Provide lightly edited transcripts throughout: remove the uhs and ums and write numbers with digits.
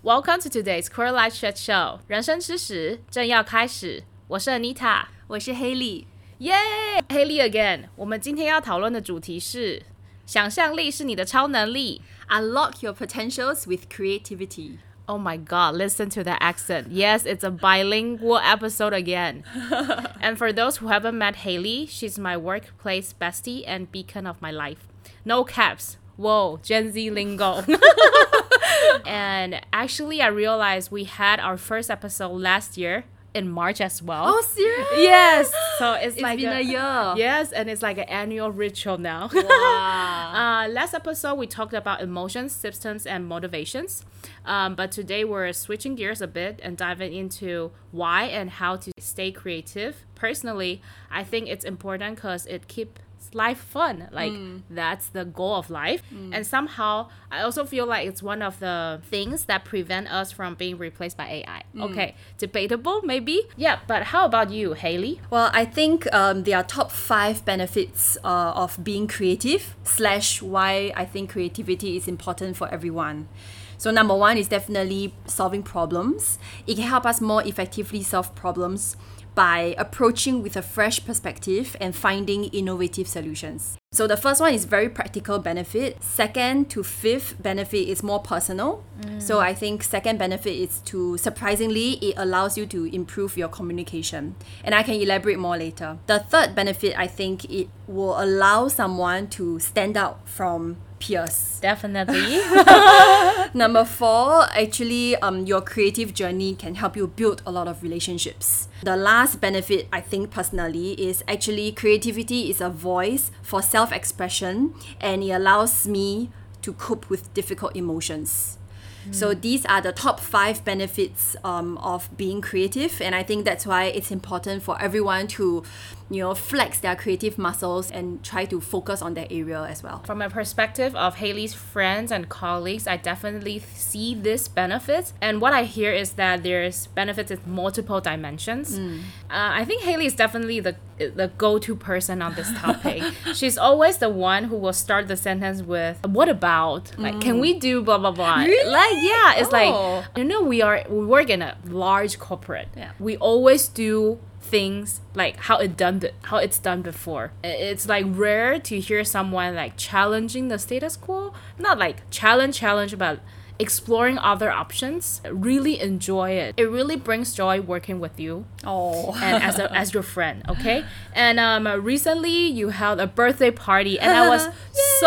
Welcome to today's Quarter Life Chat Show. 人生之时正要开始，我是 Anita， 我是 Haley。 耶、Haley again。我们今天要讨论的主题是：想象力是你的超能力。 Unlock your potentials with creativity. Oh my god, listen to that accent. Yes, it's a bilingual episode again. And for those who haven't met Haley, she's my workplace bestie and beacon of my life. No caps. Whoa, Gen Z lingo. And actually, I realized we had our first episode last year in March as well. Oh, serious? Yes. So it's like been a year. Yes, and it's like an annual ritual now. Wow. Last episode, we talked about emotions, systems, and motivations. But today, we're switching gears a bit and diving into why and how to stay creative. Personally, I think it's important because it keeps life fun. Like, that's the goal of life. And somehow, I also feel like it's one of the things that prevent us from being replaced by AI. Okay, debatable maybe. Yeah, but how about you, Haley? Well, I think there are top 5 benefits of being creative / why I think creativity is important for everyone. So number 1 is definitely solving problems. It can help us more effectively solve problems by approaching with a fresh perspective and finding innovative solutions. So the first one is very practical benefit. Second to fifth benefit is more personal. So I think second benefit is to, surprisingly, it allows you to improve your communication. And I can elaborate more later. The third benefit, I think it will allow someone to stand out from peers. Definitely. Number 4, actually, your creative journey can help you build a lot of relationships. The last benefit, I think personally, is actually creativity is a voice for self-expression, and it allows me to cope with difficult emotions. So these are the top 5 benefits of being creative, and I think that's why it's important for everyone to, flex their creative muscles and try to focus on that area as well. From a perspective of Haley's friends and colleagues, I definitely see this benefit. And what I hear is that there's benefits in multiple dimensions. I think Haley is definitely the go-to person on this topic. She's always the one who will start the sentence with, what about? Like, can we do blah, blah, blah? Really? Like, yeah, it's Oh. like, we work in a large corporate. Yeah. We always do things like how it's done before. It's like rare to hear someone like challenging the status quo. Not like challenge, but exploring other options. Really enjoy it. It really brings joy working with you. Oh. And as your friend, okay? And recently you held a birthday party, and I was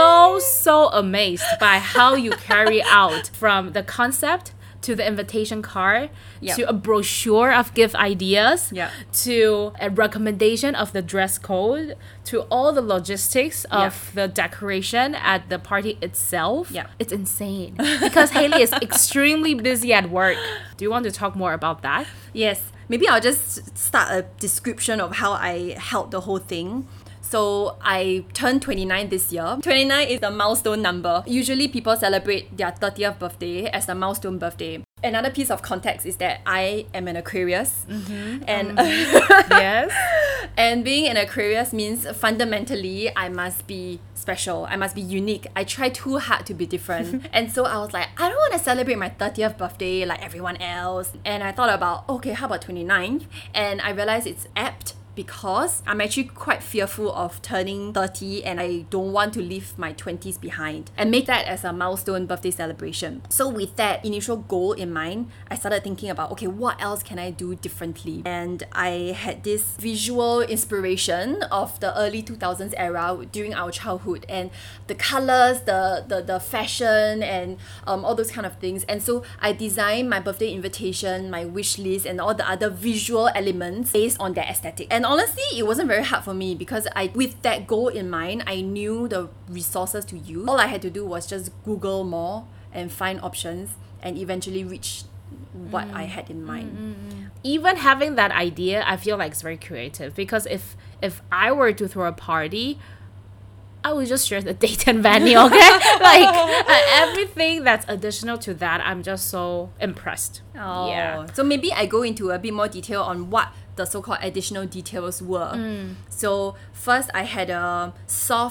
so amazed by how you carry out from the concept to the invitation card, to a brochure of gift ideas, to a recommendation of the dress code, to all the logistics of the decoration at the party itself. It's insane because Haley is extremely busy at work. Do you want to talk more about that? Yes. Maybe I'll just start a description of how I held the whole thing. So I turned 29 this year. 29 is a milestone number. Usually people celebrate their 30th birthday as a milestone birthday. Another piece of context is that I am an Aquarius. And Yes. and being an Aquarius means fundamentally I must be special. I must be unique. I try too hard to be different. And so I was like, I don't want to celebrate my 30th birthday like everyone else. And I thought about, okay, how about 29? And I realized it's apt because I'm actually quite fearful of turning 30 and I don't want to leave my 20s behind and make that as a milestone birthday celebration. So with that initial goal in mind, I started thinking about, okay, what else can I do differently? And I had this visual inspiration of the early 2000s era during our childhood, and the colors, the fashion, and all those kind of things. And so I designed my birthday invitation, my wish list, and all the other visual elements based on that aesthetic. And honestly, it wasn't very hard for me because with that goal in mind, I knew the resources to use. All I had to do was just Google more and find options and eventually reach what I had in mind. Even having that idea, I feel like it's very creative because if I were to throw a party, I would just share the date and venue, okay? Like everything that's additional to that, I'm just so impressed. Oh. Yeah. So maybe I go into a bit more detail on what the so-called additional details were. So first I had a soft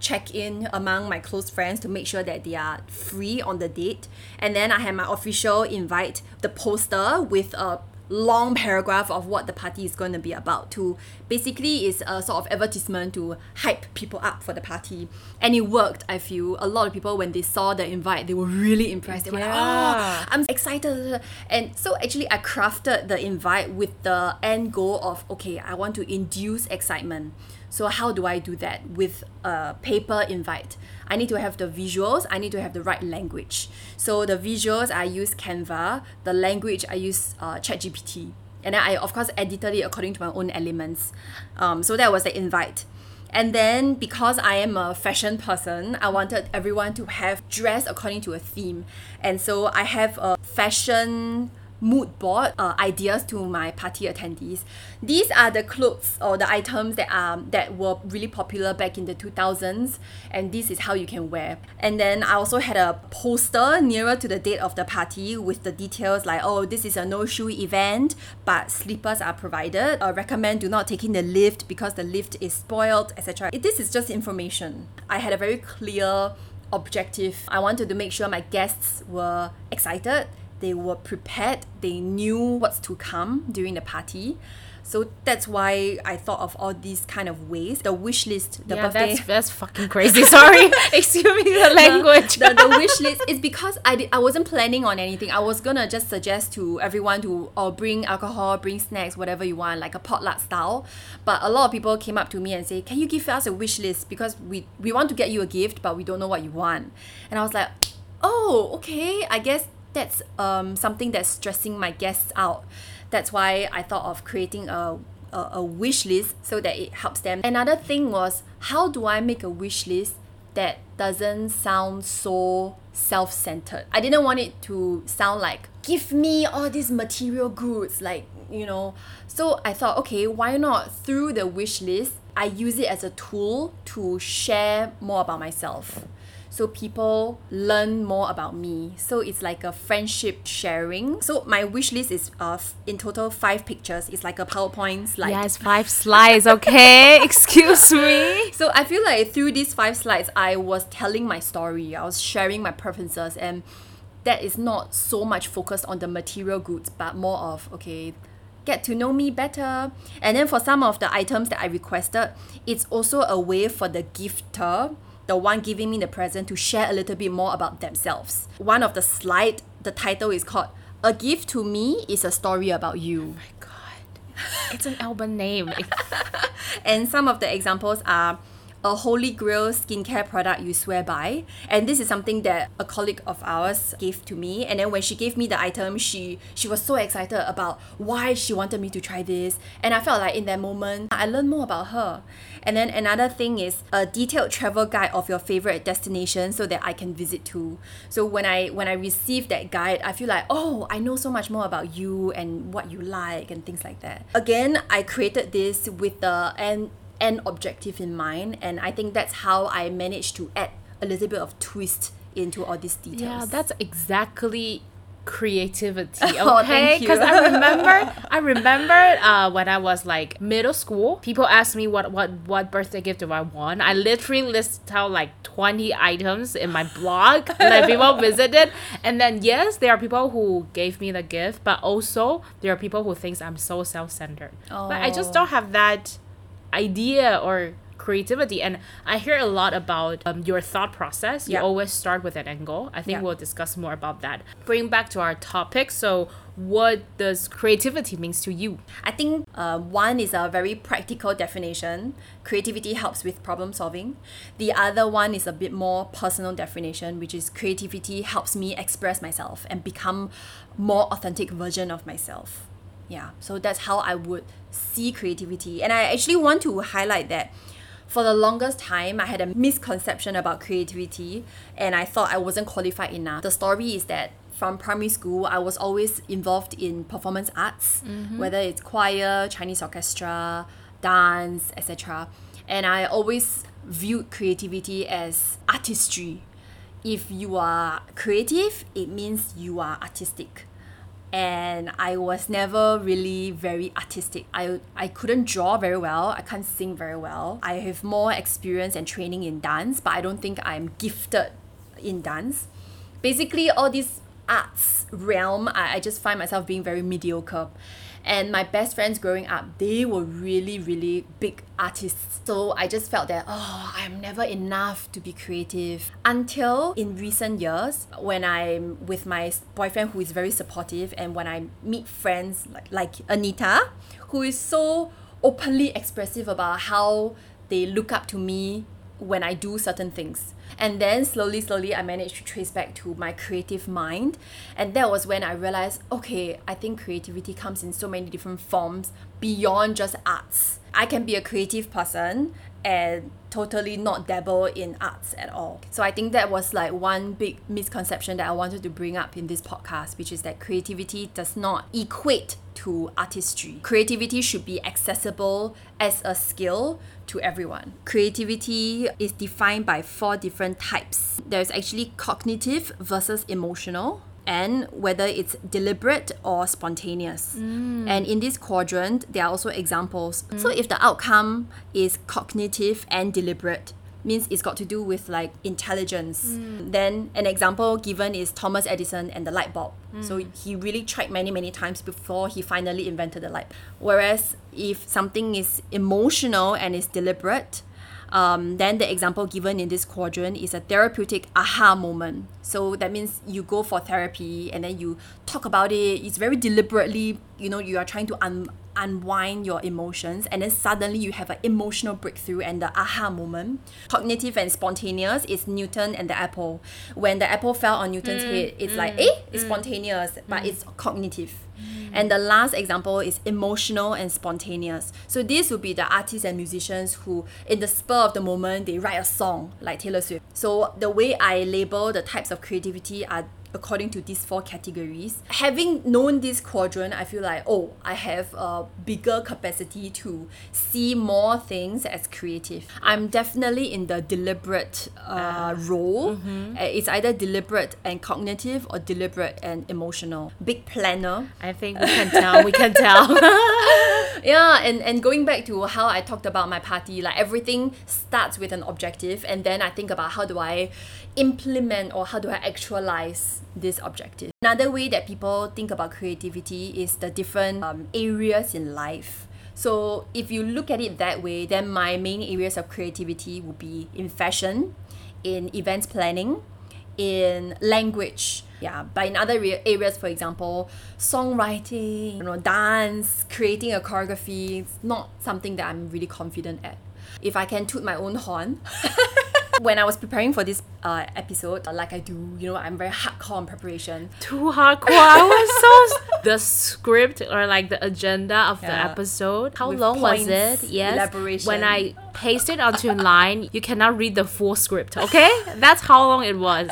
check in among my close friends to make sure that they are free on the date. And then I had my official invite, the poster with a long paragraph of what the party is going to be about, to basically is a sort of advertisement to hype people up for the party. And it worked. I feel a lot of people, when they saw the invite, they were really impressed. They were like, oh, I'm excited. And so actually I crafted the invite with the end goal of, okay, I want to induce excitement. So how do I do that with a paper invite? I need to have the visuals, I need to have the right language. So the visuals, I use Canva. The language, I use ChatGPT. And then I, of course, edited it according to my own elements. So that was the invite. And then because I am a fashion person, I wanted everyone to have dress according to a theme. And so I have a fashion mood board ideas to my party attendees. These are the clothes or the items that were really popular back in the 2000s, and this is how you can wear. And then I also had a poster nearer to the date of the party with the details like, oh, this is a no shoe event, but slippers are provided. I recommend do not take in the lift because the lift is spoiled, etc. This is just information. I had a very clear objective. I wanted to make sure my guests were excited, they were prepared, they knew what's to come during the party. So that's why I thought of all these kind of ways. The wish list, the birthday. That's fucking crazy. Sorry. Excuse me, the language. The wish list is because I wasn't planning on anything. I was gonna just suggest to everyone to bring alcohol, bring snacks, whatever you want, like a potluck style. But a lot of people came up to me and say, can you give us a wish list? Because we want to get you a gift, but we don't know what you want. And I was like, oh, okay, I guess that's something that's stressing my guests out. That's why I thought of creating a wish list so that it helps them. Another thing was, how do I make a wish list that doesn't sound so self-centered? I didn't want it to sound like, give me all these material goods, like, you know. So I thought, okay, why not through the wish list, I use it as a tool to share more about myself. So people learn more about me. So it's like a friendship sharing. So my wish list is in total 5 pictures. It's like a PowerPoint slide. Yes, 5 slides, okay? Excuse me. So I feel like through these 5 slides, I was telling my story. I was sharing my preferences, and that is not so much focused on the material goods, but more of, okay, get to know me better. And then for some of the items that I requested, it's also a way for the gifter, the one giving me the present, to share a little bit more about themselves. One of the slide, the title is called A Gift to Me is a Story About You. Oh my god. It's an album name. And some of the examples are a holy grail skincare product you swear by. And this is something that a colleague of ours gave to me. And then when she gave me the item, she was so excited about why she wanted me to try this. And I felt like in that moment, I learned more about her. And then another thing is a detailed travel guide of your favorite destination so that I can visit too. So when I received that guide, I feel like, oh, I know so much more about you and what you like and things like that. Again, I created this with the end objective in mind, and I think that's how I managed to add a little bit of twist into all these details. Yeah, that's exactly creativity, okay? Oh, thank you. Because I remember when I was like middle school, people asked me what birthday gift do I want. I literally list out like 20 items in my blog that people visited, and then yes, there are people who gave me the gift, but also there are people who think I'm so self-centered. Oh. But I just don't have that idea or creativity. And I hear a lot about your thought process. You always start with an angle. I think we'll discuss more about that. Bring back to our topic. So what does creativity means to you? I think one is a very practical definition. Creativity helps with problem solving. The other one is a bit more personal definition, which is creativity helps me express myself and become more authentic version of myself. Yeah, so that's how I would see creativity. And I actually want to highlight that for the longest time, I had a misconception about creativity, and I thought I wasn't qualified enough. The story is that from primary school, I was always involved in performance arts, whether it's choir, Chinese orchestra, dance, etc. And I always viewed creativity as artistry. If you are creative, it means you are artistic. and I was never really very artistic. I couldn't draw very well, I can't sing very well. I have more experience and training in dance, but I don't think I'm gifted in dance. Basically, all these arts realm, I just find myself being very mediocre. And my best friends growing up, they were really, really big artists. So I just felt that, I'm never enough to be creative. Until in recent years, when I'm with my boyfriend who is very supportive, and when I meet friends like Anita, who is so openly expressive about how they look up to me when I do certain things. And then slowly I managed to trace back to my creative mind, and that was when I realized, okay, I think creativity comes in so many different forms beyond just arts. I can be a creative person and totally not dabble in arts at all. So I think that was like one big misconception that I wanted to bring up in this podcast, which is that creativity does not equate to artistry. Creativity should be accessible as a skill to everyone. Creativity is defined by 4 different types. There's actually cognitive versus emotional, and whether it's deliberate or spontaneous. And in this quadrant, there are also examples. So if the outcome is cognitive and deliberate, means it's got to do with like intelligence. Then an example given is Thomas Edison and the light bulb. So he really tried many times before he finally invented the light. Whereas if something is emotional and is deliberate, then the example given in this quadrant is a therapeutic aha moment. So that means you go for therapy and then you talk about it. It's very deliberately, you are trying to unwind your emotions, and then suddenly you have an emotional breakthrough and the aha moment. Cognitive and spontaneous is Newton and the apple. When the apple fell on Newton's head, it's it's spontaneous, but it's cognitive. And the last example is emotional and spontaneous. So this would be the artists and musicians who, in the spur of the moment, they write a song like Taylor Swift. So the way I label the types of creativity are according to these 4 categories. Having known this quadrant, I feel like, I have a bigger capacity to see more things as creative. I'm definitely in the deliberate role. It's either deliberate and cognitive or deliberate and emotional. Big planner. I think we can tell. Yeah, and going back to how I talked about my party, like everything starts with an objective, and then I think about how do I implement or how do I actualize this objective. Another way that people think about creativity is the different areas in life. So if you look at it that way, then my main areas of creativity would be in fashion, in events planning, in language. Yeah, but in other areas, for example, songwriting, dance, creating a choreography, it's not something that I'm really confident at. If I can toot my own horn, when I was preparing for this episode, like I do, I'm very hardcore on prepreration. Too hardcore. I was so... The script or like the agenda of the episode, how With long was points, it? Yes. elaboration. When I pasted onto line, you cannot read the full script, okay? That's how long it was.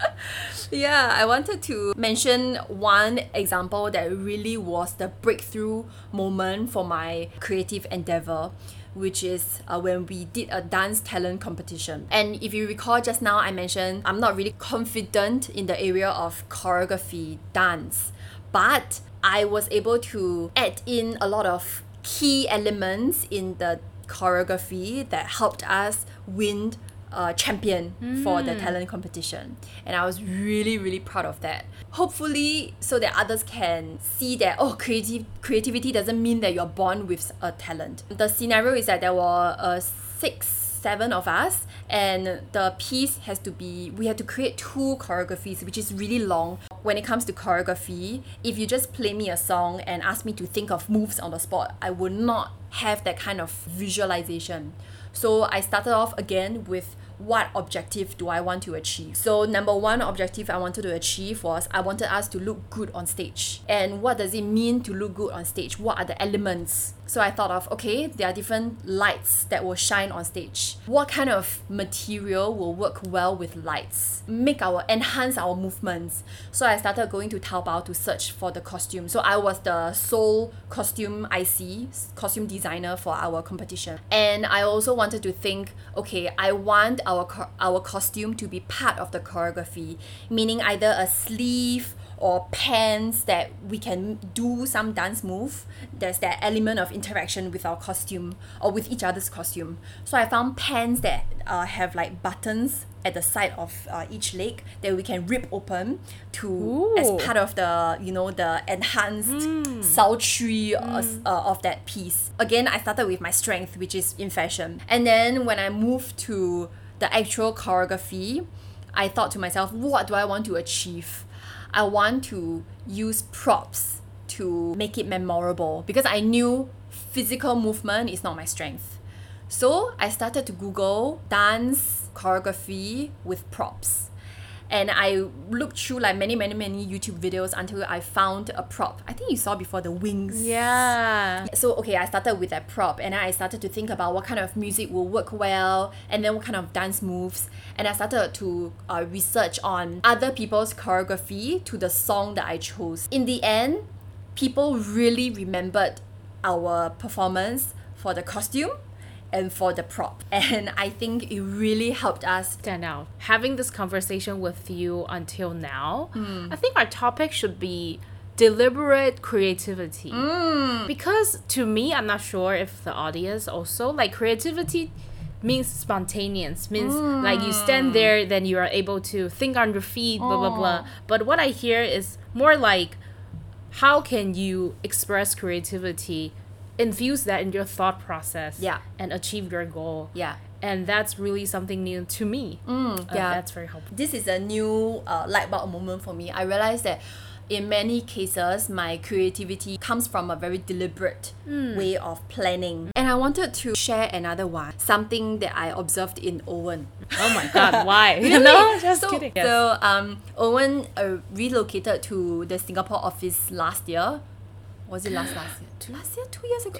Yeah, I wanted to mention one example that really was the breakthrough moment for my creative endeavor, which is when we did a dance talent competition. And if you recall just now, I mentioned I'm not really confident in the area of choreography, dance, but I was able to add in a lot of key elements in the choreography that helped us win champion for the talent competition, and I was really proud of that. Hopefully so that others can see that creativity doesn't mean that you're born with a talent. The scenario is that there were 6-7 of us, and the piece we had to create 2 choreographies, which is really long. When it comes to choreography, if you just play me a song and ask me to think of moves on the spot, I would not have that kind of visualization. So I started off again with what objective do I want to achieve. So number 1 objective I wanted to achieve was I wanted us to look good on stage. And what does it mean to look good on stage? What are the elements? So I thought of, okay, there are different lights that will shine on stage. What kind of material will work well with lights? Enhance our movements. So I started going to Taobao to search for the costume. So I was the sole costume costume designer for our competition. And I also wanted to think, okay, I want our costume to be part of the choreography, meaning either a sleeve or pants that we can do some dance move. There's that element of interaction with our costume or with each other's costume. So I found pants that have like buttons at the side of each leg that we can rip open to as part of the the enhanced sultry of that piece. Again, I started with my strength, which is in fashion, and then when I moved to the actual choreography, I thought to myself, what do I want to achieve? I want to use props to make it memorable because I knew physical movement is not my strength. So I started to Google dance choreography with props. And I looked through like many YouTube videos until I found a prop. I think you saw before, the wings. Yeah. So okay, I started with that prop and I started to think about what kind of music will work well and then what kind of dance moves. And I started to research on other people's choreography to the song that I chose. In the end, people really remembered our performance for the costume and for the prop. And I think it really helped us stand out. Having this conversation with you until now, I think our topic should be deliberate creativity. Because to me, I'm not sure if the audience also, like, creativity means spontaneous, means like you stand there, then you are able to think on your feet, blah, blah, blah. But what I hear is more like, how can you express creativity, infuse that in your thought process, and achieve your goal? And that's really something new to me. That's very helpful. This is a new light bulb moment for me. I realized that in many cases, my creativity comes from a very deliberate way of planning. And I wanted to share another one, something that I observed in Owen. Oh my God, why? Really? No, just kidding. So Owen relocated to the Singapore office last year. Was it last year? Last year, 2 years ago.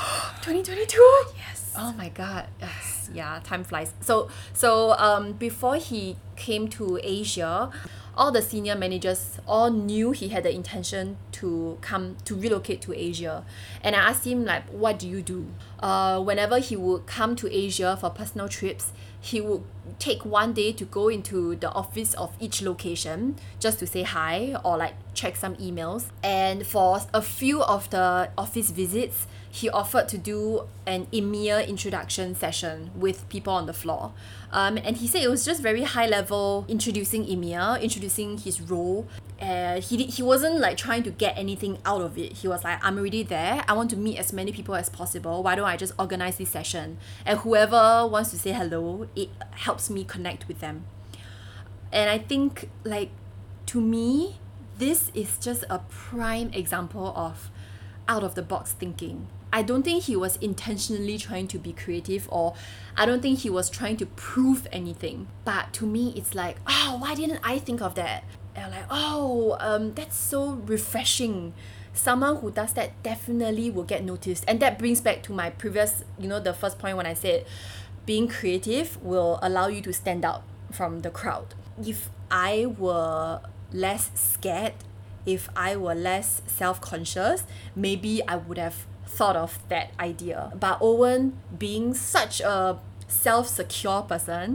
2022? Yes. Oh my God. Yes. Yeah, time flies. So before he came to Asia, all the senior managers all knew he had the intention to relocate to Asia. And I asked him, like, what do you do? Whenever he would come to Asia for personal trips, he would take one day to go into the office of each location just to say hi or like check some emails. And for a few of the office visits, he offered to do an EMEA introduction session with people on the floor. And he said it was just very high level, introducing EMEA, introducing his role. He wasn't like trying to get anything out of it. He was like, I'm already there. I want to meet as many people as possible. Why don't I just organize this session? And whoever wants to say hello, it helps me connect with them. And I think, like, to me, this is just a prime example of out of the box thinking. I don't think he was intentionally trying to be creative, or I don't think he was trying to prove anything. But to me, it's like, oh, why didn't I think of that? And I'm like, that's so refreshing. Someone who does that definitely will get noticed. And that brings back to my previous, the first point when I said being creative will allow you to stand out from the crowd. If I were less scared, if I were less self-conscious, maybe I would have thought of that idea. But Owen, being such a self-secure person,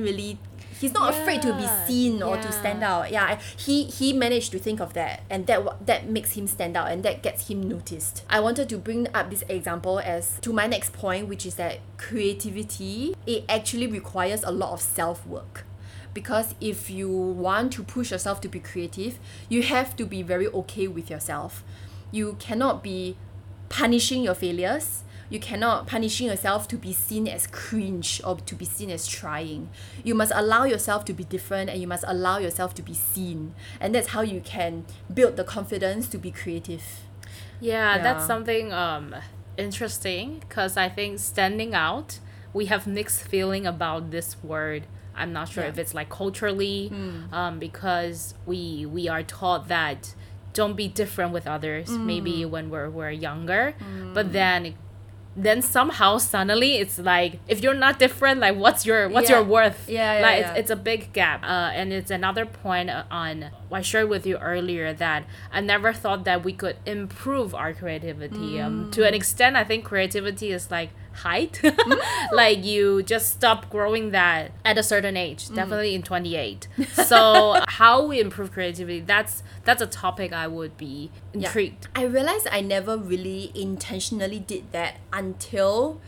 he's not afraid to be seen or to stand out. He managed to think of that, and that makes him stand out, and that gets him noticed. I wanted to bring up this example as to my next point, which is that creativity, it actually requires a lot of self-work. Because if you want to push yourself to be creative, you have to be very okay with yourself. You cannot be punishing your failures. You cannot punishing yourself to be seen as cringe or to be seen as trying. You must allow yourself to be different, and you must allow yourself to be seen. And that's how you can build the confidence to be creative. Yeah, that's something interesting, because I think standing out, we have mixed feeling about this word. I'm not sure if it's like culturally, because we are taught that don't be different with others, maybe when we're younger, but then somehow suddenly it's like, if you're not different, like what's your worth? It's a big gap. And it's another point on I shared with you earlier that I never thought that we could improve our creativity. To an extent, I think creativity is like height. Like you just stop growing that at a certain age, definitely in 28. So how we improve creativity, that's a topic I would be intrigued. I realized I never really intentionally did that until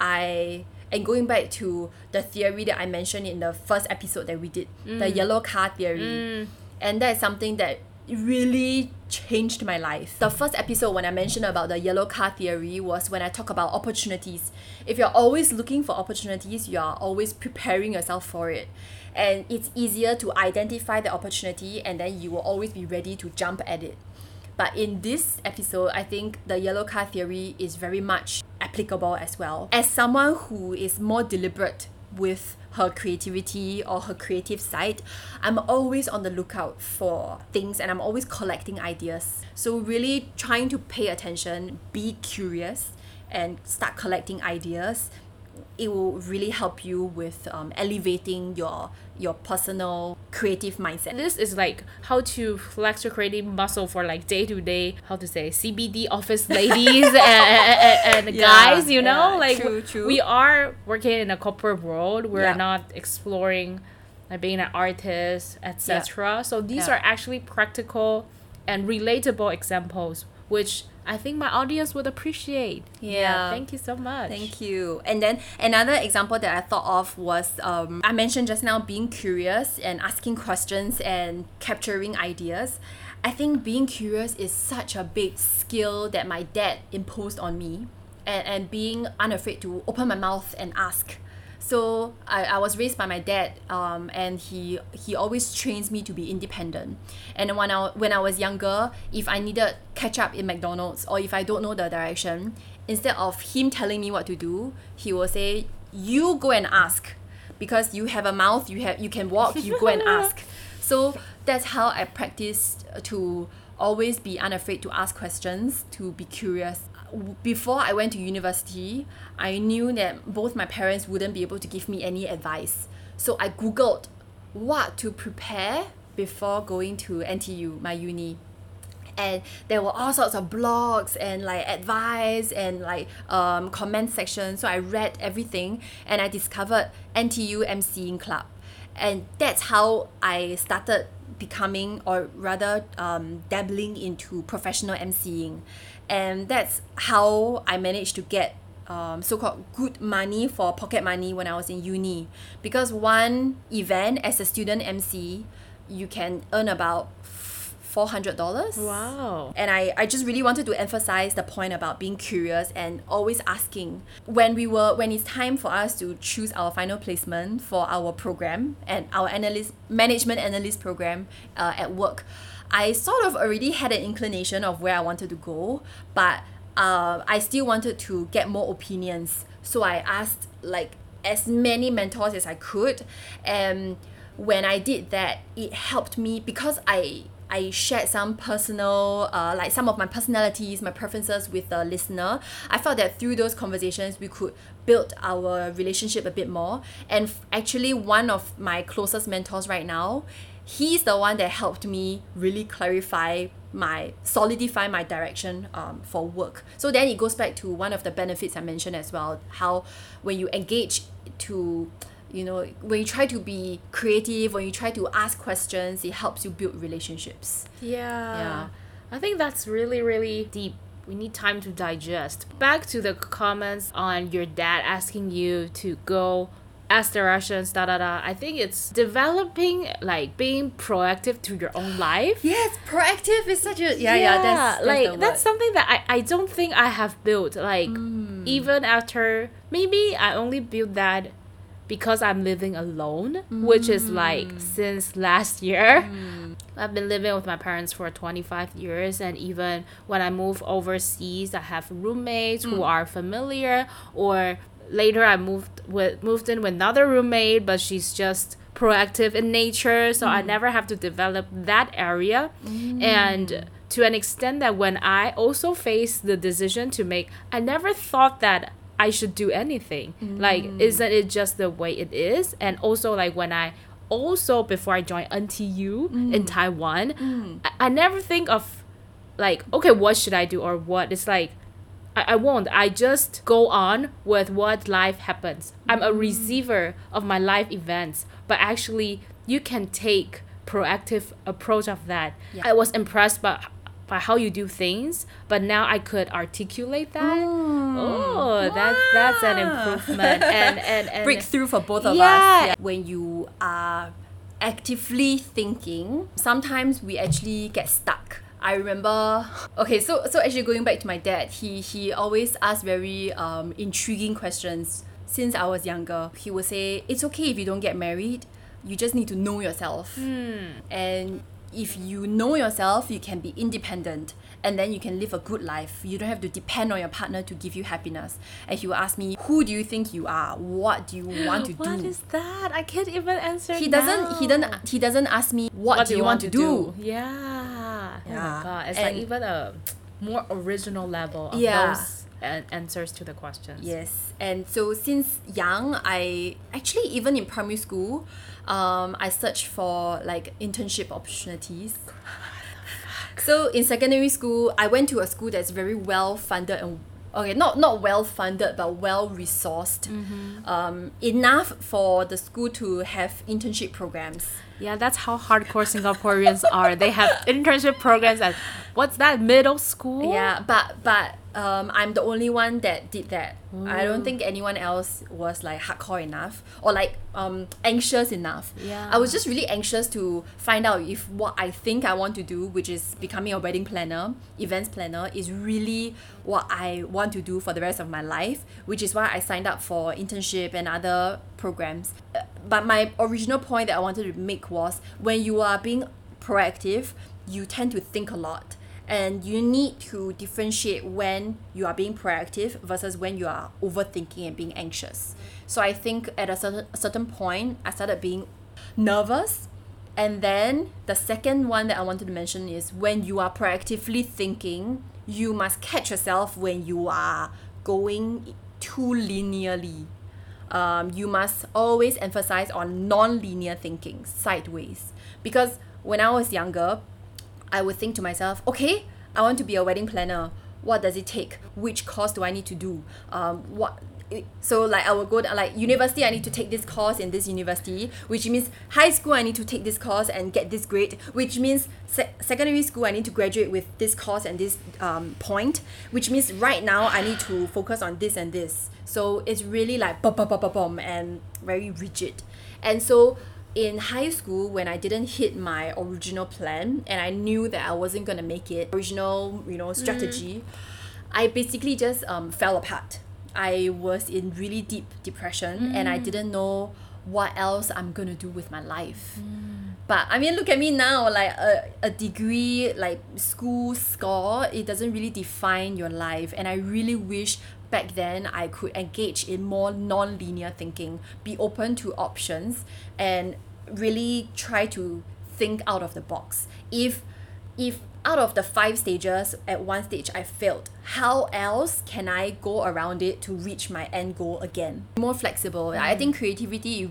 and going back to the theory that I mentioned in the first episode that we did, the yellow car theory. And that's something that really changed my life. The first episode when I mentioned about the yellow car theory was when I talk about opportunities. If you're always looking for opportunities, you are always preparing yourself for it. And it's easier to identify the opportunity, and then you will always be ready to jump at it. But in this episode, I think the yellow car theory is very much applicable as well. As someone who is more deliberate with her creativity or her creative side, I'm always on the lookout for things, and I'm always collecting ideas. So really trying to pay attention, be curious, and start collecting ideas, it will really help you with elevating your personal creative mindset. This is like how to flex your creative muscle for like day-to-day, how to say, CBD office ladies and guys, you know? Like true. we are working in a corporate world. We're Yeah. not exploring like being an artist, etc. So these are actually practical and relatable examples, which I think my audience would appreciate. Yeah. Thank you so much. Thank you. And then another example that I thought of was I mentioned just now being curious and asking questions and capturing ideas. I think being curious is such a big skill that my dad imposed on me, and being unafraid to open my mouth and ask. So I was raised by my dad, and he always trains me to be independent. And when I was younger, if I needed ketchup in McDonald's, or if I don't know the direction, instead of him telling me what to do, he will say, "You go and ask, because you have a mouth, you can walk, you go and ask." So that's how I practiced to always be unafraid to ask questions, to be curious. Before I went to university, I knew that both my parents wouldn't be able to give me any advice. So I Googled what to prepare before going to NTU, my uni. And there were all sorts of blogs and like advice and like comment sections. So I read everything, and I discovered NTU MCing Club. And that's how I started becoming, or rather dabbling into professional MCing. And that's how I managed to get so-called good money for pocket money when I was in uni. Because one event as a student MC, you can earn about $400. Wow. And I just really wanted to emphasize the point about being curious and always asking. When it's time for us to choose our final placement for our program and our management analyst program at work, I sort of already had an inclination of where I wanted to go, but I still wanted to get more opinions. So I asked like as many mentors as I could, and when I did that, it helped me because I shared some personal, like some of my personalities, my preferences with the listener. I felt that through those conversations, we could build our relationship a bit more. And actually, one of my closest mentors right now, he's the one that helped me really solidify my direction for work. So then it goes back to one of the benefits I mentioned as well, how when you engage to, when you try to be creative, when you try to ask questions, it helps you build relationships. Yeah. I think that's really, really deep. We need time to digest. Back to the comments on your dad asking you to go ask directions, I think it's developing, like being proactive to your own life. Yes, proactive is such a that's something that I don't think I have built. Like even after, maybe I only built that because I'm living alone, which is like since last year. I've been living with my parents for 25 years, and even when I move overseas, I have roommates who are familiar, or later I moved in with another roommate, but she's just proactive in nature, so I never have to develop that area. And to an extent that when I also face the decision to make, I never thought that I should do anything. Like, isn't it just the way it is? And also, like, before I joined NTU in Taiwan, I never think of like, okay, what should I do or what? It's like, I won't. I just go on with what life happens. I'm a receiver of my life events, but actually you can take proactive approach of that. Yeah. I was impressed by how you do things, but now I could articulate that. That's an improvement and Breakthrough for both of us. Yeah. Yeah. When you are actively thinking, sometimes we actually get stuck. I remember, okay, so actually going back to my dad, he always asked very intriguing questions since I was younger. He would say, it's okay if you don't get married, you just need to know yourself. And if you know yourself, you can be independent and then you can live a good life. You don't have to depend on your partner to give you happiness. And he would ask me, who do you think you are? What do you want to do? What is that? I can't even answer He now. he doesn't ask me what do you want to do. Yeah. Oh Yeah. my god. It's And- like even a more original level of Yeah. those answers to the questions. Yes, and so since young, I actually even in primary school, I searched for like internship opportunities. So in secondary school, I went to a school that's very well funded and okay, not well funded but well resourced, enough for the school to have internship programs. Yeah, that's how hardcore Singaporeans are. They have internship programs at what's that, middle school? Yeah, but I'm the only one that did that. I don't think anyone else was like hardcore enough or like anxious enough. Yeah. I was just really anxious to find out if what I think I want to do, which is becoming a wedding planner, events planner, is really what I want to do for the rest of my life, which is why I signed up for internship and other programs. But my original point that I wanted to make was when you are being proactive, you tend to think a lot. And you need to differentiate when you are being proactive versus when you are overthinking and being anxious. So I think at a certain point, I started being nervous. And then the second one that I wanted to mention is when you are proactively thinking, you must catch yourself when you are going too linearly. You must always emphasize on non-linear thinking, sideways. Because when I was younger, I would think to myself, okay, I want to be a wedding planner. What does it take? Which course do I need to do? So like I would go to, like university, I need to take this course in this university, which means high school, I need to take this course and get this grade, which means secondary school, I need to graduate with this course and this point, which means right now I need to focus on this and this. So it's really like boom and very rigid. And so in high school, when I didn't hit my original plan and I knew that I wasn't going to make it, original, strategy, I basically just fell apart. I was in really deep depression and I didn't know what else I'm going to do with my life. But I mean, look at me now, like a degree, like school score, it doesn't really define your life. And I really wish back then I could engage in more non-linear thinking, be open to options, and really try to think out of the box. If out of the 5 stages, at one stage I failed, how else can I go around it to reach my end goal again? More flexible. I think creativity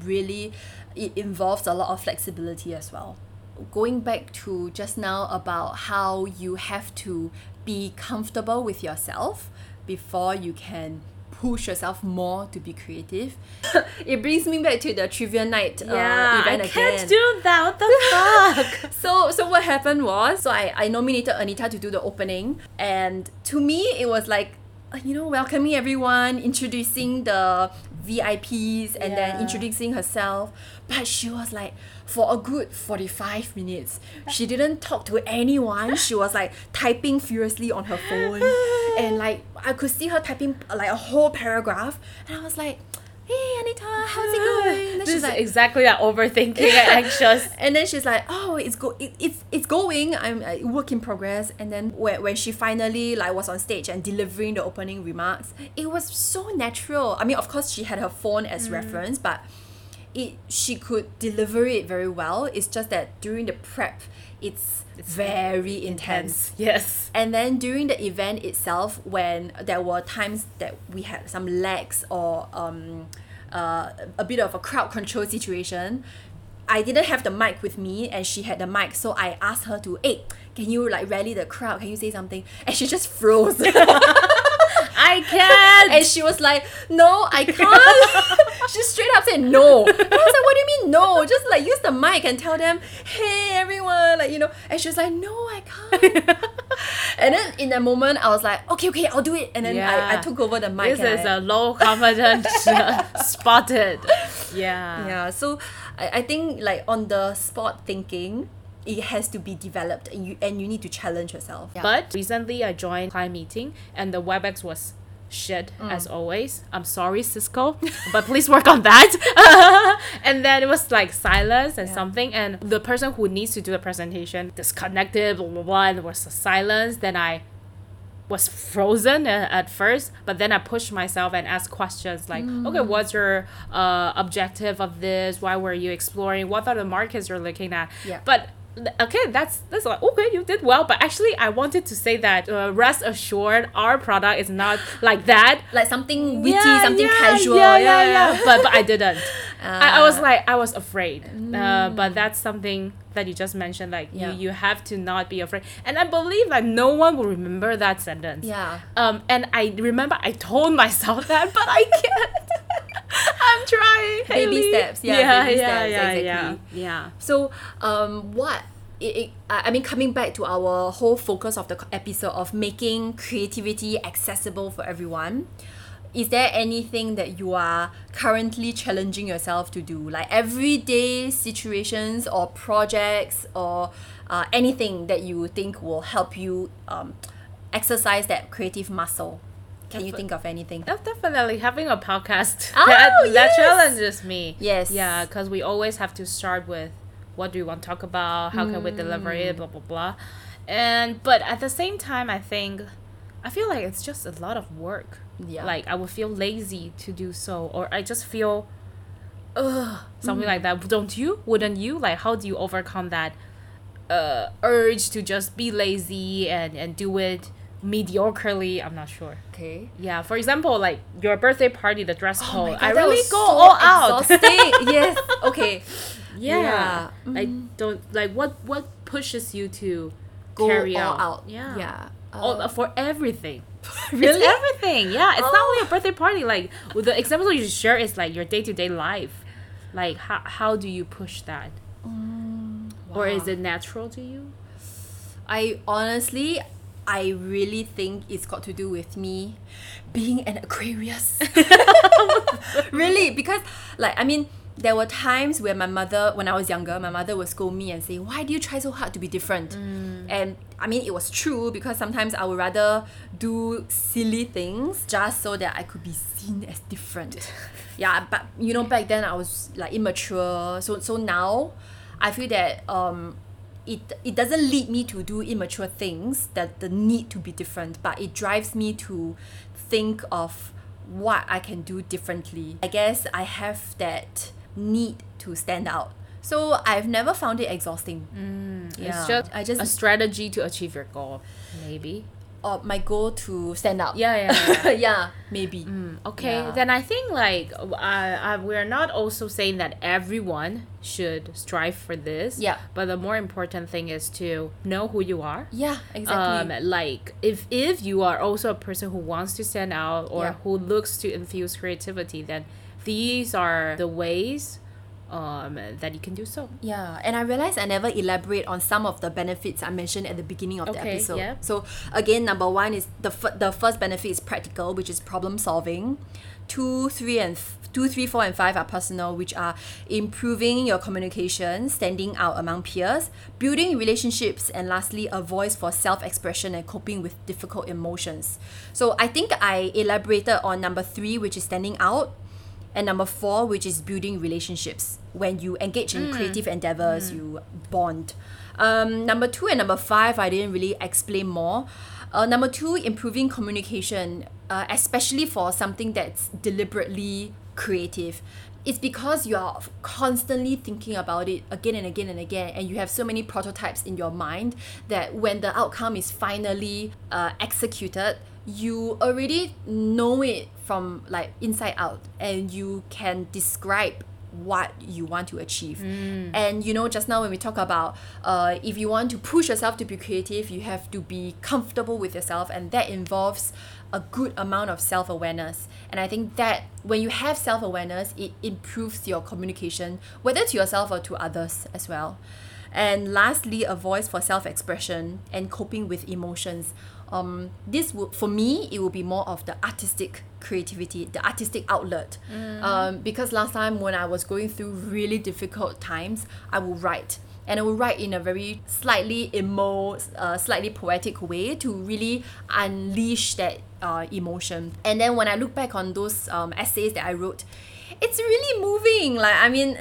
it involves a lot of flexibility as well. Going back to just now about how you have to be comfortable with yourself before you can push yourself more to be creative. It brings me back to the trivia night event again. I can't do that. What the fuck? So what happened was, I nominated Anita to do the opening, and to me it was like, welcoming everyone, introducing the VIPs, and then introducing herself. But she was like, for a good 45 minutes, she didn't talk to anyone. She was like typing furiously on her phone, and like I could see her typing like a whole paragraph, and I was like, hey Anita, how's it going? Then This is exactly that overthinking and anxious. And then she's like, oh, it's going. I'm a work in progress. And then when she finally like was on stage and delivering the opening remarks, it was so natural. I mean, of course, she had her phone as reference, but she could deliver it very well. It's just that during the prep, it's very intense. Yes. And then during the event itself, when there were times that we had some lags or a bit of a crowd control situation, I didn't have the mic with me and she had the mic, so I asked her to, hey, can you like rally the crowd? Can you say something? And she just froze. I can't. And she was like, no, I can't. She straight up said no. And I was like, what do you mean no? Just like use the mic and tell them, hey everyone, like, you know. And she was like, no, I can't. And then in that moment, I was like, okay, I'll do it. And then I took over the mic. This is a low confidence spotted. Yeah. Yeah, so I think like on the spot thinking, it has to be developed and you need to challenge yourself. Yeah. But recently I joined client meeting and the WebEx was shit as always. I'm sorry, Cisco, but please work on that. And then it was like silence and something, and the person who needs to do the presentation disconnected, blah blah blah, and there was a silence. Then I was frozen at first, but then I pushed myself and asked questions like, okay, what's your objective of this? Why were you exploring? What are the markets you're looking at? Yeah. But okay, that's like, okay, you did well, but actually I wanted to say that rest assured, our product is not like that, like something witty, something casual. But I didn't. I was afraid. But that's something that you just mentioned, like you have to not be afraid, and I believe like no one will remember that sentence. And I remember I told myself that, but I can't. I'm trying. Baby steps. Exactly. Yeah. So what I mean, coming back to our whole focus of the episode of making creativity accessible for everyone, is there anything that you are currently challenging yourself to do, like everyday situations or projects or anything that you think will help you exercise that creative muscle? Can you think of anything? Definitely having a podcast. Oh, that challenges me. Yes. Yeah, because we always have to start with what do we want to talk about, how can we deliver it, blah blah blah. But at the same time, I feel like it's just a lot of work. Yeah. Like I would feel lazy to do so, or I just feel something like that. Don't you? Wouldn't you? Like, how do you overcome that urge to just be lazy and do it mediocrely? I'm not sure. Okay. Yeah, for example, like your birthday party, the dress code. my God, I that really was go so all out. exhausting. Yes. Okay. Yeah. I don't like what pushes you to Go carry all out. out. Yeah. Yeah. All, for everything. Really? It's everything. Yeah. It's not only a birthday party. Like with the example you share is like your day-to-day life. Like how do you push that? Or is it natural to you? I really think it's got to do with me being an Aquarius. Really, because like, I mean, there were times where when I was younger, my mother would scold me and say, why do you try so hard to be different? And I mean, it was true, because sometimes I would rather do silly things just so that I could be seen as different. Yeah, but you know, back then I was like immature. So now I feel that it doesn't lead me to do immature things, that the need to be different, but it drives me to think of what I can do differently. I guess I have that need to stand out. So I've never found it exhausting. It's just a strategy to achieve your goal, maybe. Or my goal to stand out. Yeah. Yeah, maybe. Okay, Yeah. then I think like we're not also saying that everyone should strive for this. Yeah. But the more important thing is to know who you are. Yeah, exactly. Like if you are also a person who wants to stand out or Yeah. who looks to infuse creativity, then these are the ways that you can do so. Yeah, and I realized I never elaborate on some of the benefits I mentioned at the beginning of the Okay, episode. yeah. So again, number one is the first benefit is practical, which is problem solving. 2, 3, 4, and 5 are personal, which are improving your communication, standing out among peers, building relationships, and lastly, a voice for self-expression and coping with difficult emotions. So I think I elaborated on number 3, which is standing out, and number 4, which is building relationships. When you engage in creative endeavors, you bond. Number 2 and number 5, I didn't really explain more. Number 2, improving communication, especially for something that's deliberately creative. It's because you are constantly thinking about it again and again and again, and you have so many prototypes in your mind that when the outcome is finally executed, you already know it from like inside out, and you can describe what you want to achieve. And you know, just now when we talk about if you want to push yourself to be creative, you have to be comfortable with yourself, and that involves a good amount of self-awareness. And I think that when you have self-awareness, it improves your communication, whether to yourself or to others as well. And lastly, a voice for self-expression and coping with emotions. This would, for me, it will be more of the artistic creativity, the artistic outlet. Because last time when I was going through really difficult times, I would write. And I will write in a very slightly slightly poetic way to really unleash that emotion. And then when I look back on those essays that I wrote, it's really moving. Like, I mean,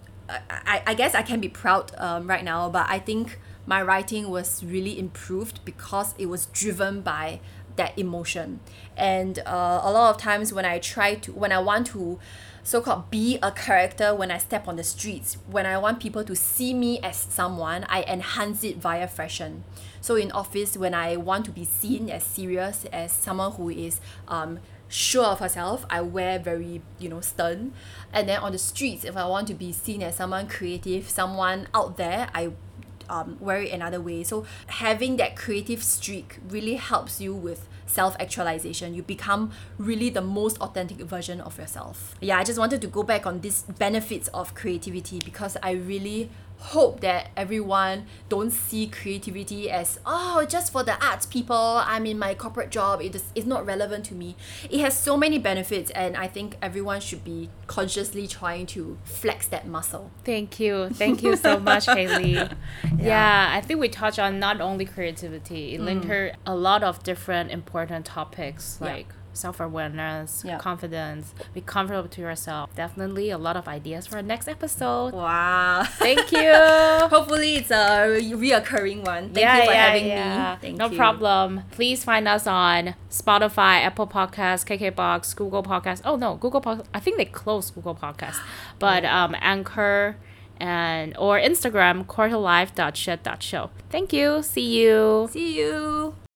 I guess I can be proud right now, but I think my writing was really improved because it was driven by that emotion. And a lot of times when I want to so-called be a character when I step on the streets, when I want people to see me as someone, I enhance it via fashion. So in office, when I want to be seen as serious, as someone who is sure of herself, I wear very, stern. And then on the streets, if I want to be seen as someone creative, someone out there, I wear it another way. So having that creative streak really helps you with self-actualization. You become really the most authentic version of yourself. Yeah, I just wanted to go back on these benefits of creativity because I really hope that everyone don't see creativity as, oh, just for the arts people, I'm in my corporate job, it's not relevant to me. It has so many benefits, and I think everyone should be consciously trying to flex that muscle. Thank you so much, Hayley. Yeah, I think we touched on not only creativity, it linked her a lot of different important topics like self-awareness, confidence, be comfortable to yourself. Definitely a lot of ideas for our next episode. Wow. Thank you. Hopefully it's a reoccurring one. Thank you for having me. Thank no you. problem. Please find us on Spotify, Apple Podcasts, KKBox, Google Podcasts. Oh no, Google Podcasts. I think they closed Google Podcasts. But Anchor or Instagram, quarterlife.shed.show. Thank you. See you. See you.